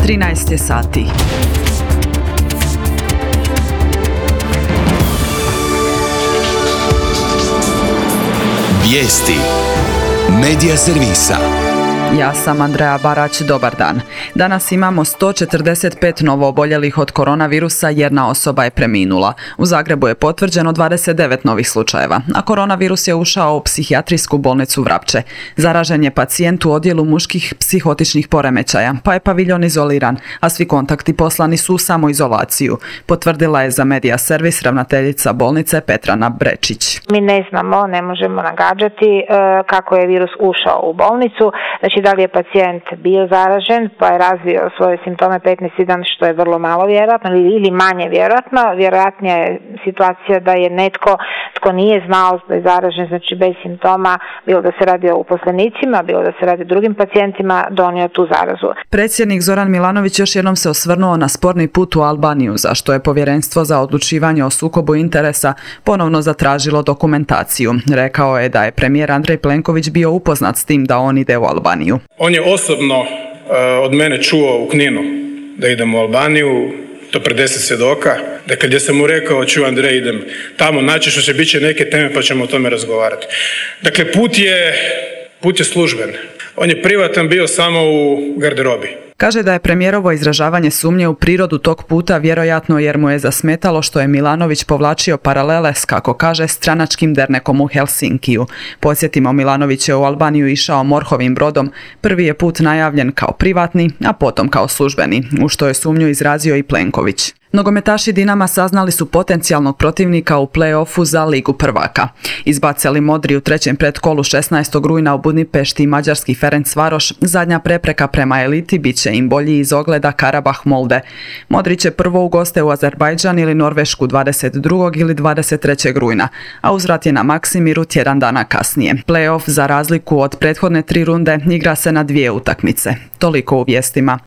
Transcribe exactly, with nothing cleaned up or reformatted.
trinaest je sati. Vijesti Medija servisa. Ja sam Andreja Barać, dobar dan. Danas imamo sto četrdeset pet novooboljelih od koronavirusa, jedna osoba je preminula. U Zagrebu je potvrđeno dvadeset devet novih slučajeva, a koronavirus je ušao u psihijatrijsku bolnicu Vrapče. Zaražen je pacijent u odjelu muških psihotičnih poremećaja, pa je paviljon izoliran, a svi kontakti poslani su u samoizolaciju, potvrdila je za Medija servis ravnateljica bolnice Petrana Brečić. Mi ne znamo, ne možemo nagađati kako je virus ušao u bolnicu. Znači, da li je pacijent bio zaražen pa je razvio svoje simptome petnaesti dan, što je vrlo malo vjerojatno, ili manje vjerojatno. Vjerojatnija je situacija da je netko tko nije znao da je zaražen, znači bez simptoma, bilo da se radi o uposlenicima, bilo da se radi o drugim pacijentima, donio tu zarazu. Predsjednik Zoran Milanović još jednom se osvrnuo na sporni put u Albaniju, za što je Povjerenstvo za odlučivanje o sukobu interesa ponovno zatražilo dokumentaciju. Rekao je da je premijer Andrej Plenković bio upoznat s tim da on ide u Albaniju. On je osobno uh, od mene čuo u Kninu da idem u Albaniju, to pred deset svjedoka. Dakle, gdje sam mu rekao, čuj Andrej, idem tamo, naći što će, bit će neke teme pa ćemo o tome razgovarati. Dakle, put je, put je služben. On je privatan bio samo u garderobi. Kaže da je premijerovo izražavanje sumnje u prirodu tog puta vjerojatno jer mu je zasmetalo što je Milanović povlačio paralele s, kako kaže, stranačkim dernekom u Helsinkiju. Podsjetimo, Milanović je u Albaniju išao morhovim brodom. Prvi je put najavljen kao privatni, a potom kao službeni, u što je sumnju izrazio i Plenković. Nogometaši Dinama saznali su potencijalnog protivnika u play-offu za Ligu prvaka. Izbacili Modri u trećem pretkolu šesnaestog rujna u Budimpešti i mađarski Ferencvaroš, zadnja prepreka prema eliti bit će im bolji iz ogleda Karabah Molde. Modri će prvo u goste u Azerbajdžan ili Norvešku dvadeset drugog ili dvadeset trećeg rujna, a uzvrat je na Maksimiru tjedan dana kasnije. Play-off, za razliku od prethodne tri runde, igra se na dvije utakmice. Toliko u vijestima.